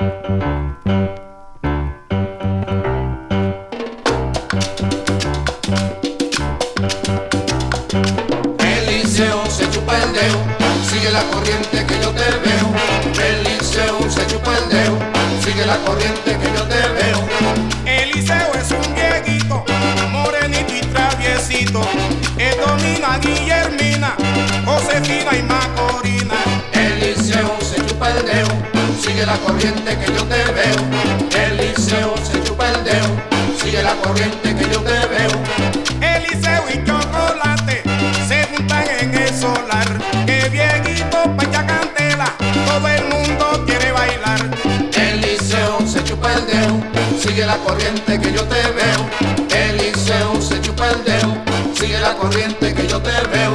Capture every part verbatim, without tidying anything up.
Eliseo se chupa el dedo, sigue la corriente que yo te veo. Eliseo se chupa el dedo, sigue la corriente que yo te veo. Eliseo es un viejito, morenito y traviesito. Él domina a Guillermina, Josefina y Macorina. Eliseo se chupa el dedo, sigue la corriente que yo te veo. Eliseo se chupa el dedo, sigue la corriente que yo te veo. Eliseo y Chocolate se juntan en el solar. Que viejito pecha candela, todo el mundo quiere bailar. Eliseo se chupa el dedo, sigue la corriente que yo te veo. Eliseo se chupa el dedo, sigue la corriente que yo te veo.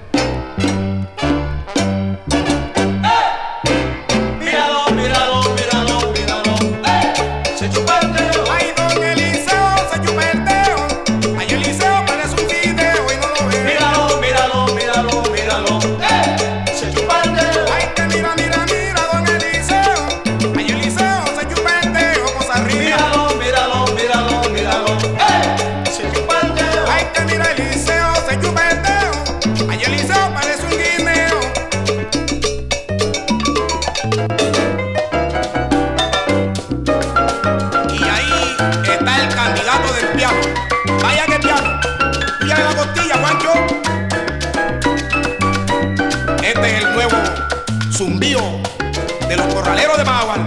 Míralo, míralo, míralo, míralo. Se chupa el dedo. Ay, don Eliseo se chupa el dedo. Ay, Eliseo parece un video y no lo ve. Míralo, míralo, míralo, míralo. Se chupa el dedo. Ay, que mira, mira, mira, don Eliseo. Ay, Eliseo se chupa el dedo, cosa arriba. Míralo, míralo, míralo, míralo. Se chupa el dedo. Ay, que mira, Eliseo se chupa el dedo. Ay, Eliseo parece un guineo. Y ahí está el candidato del piano. Vaya que piano. Píllale la costilla, Juancho. Este es el nuevo zumbío de los corraleros de Magual.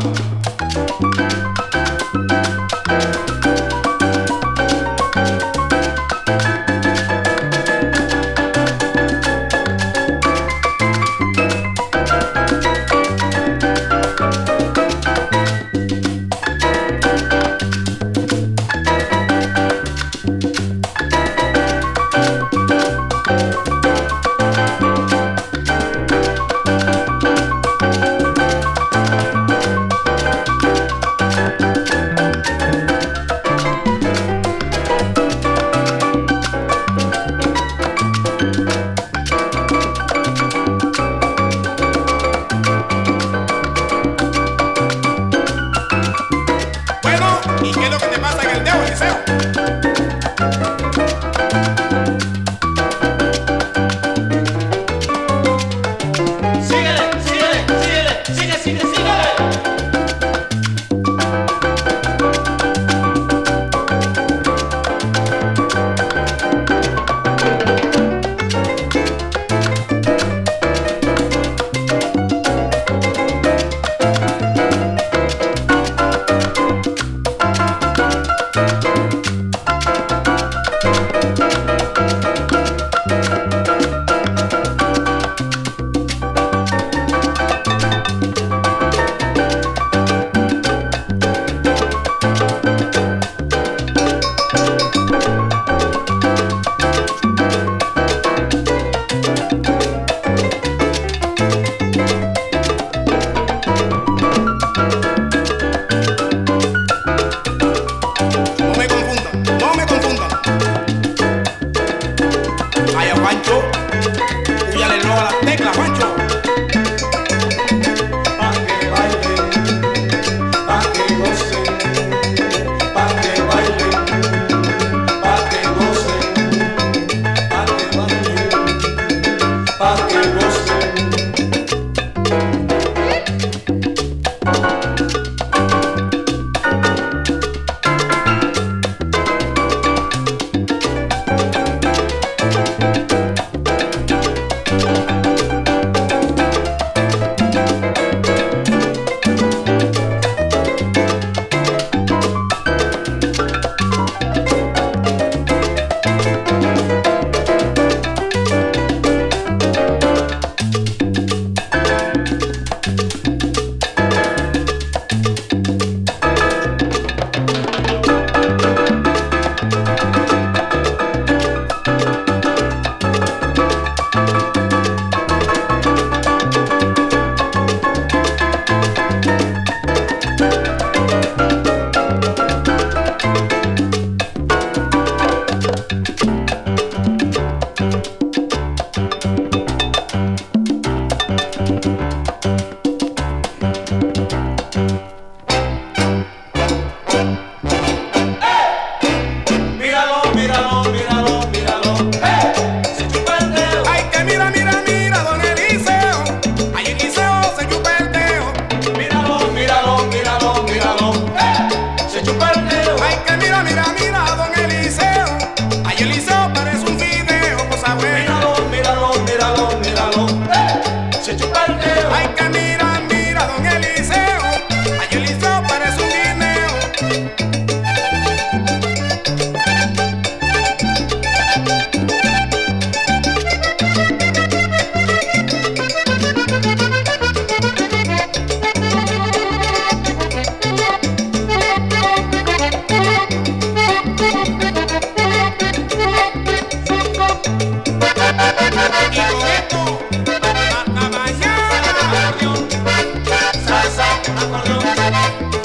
acordeón.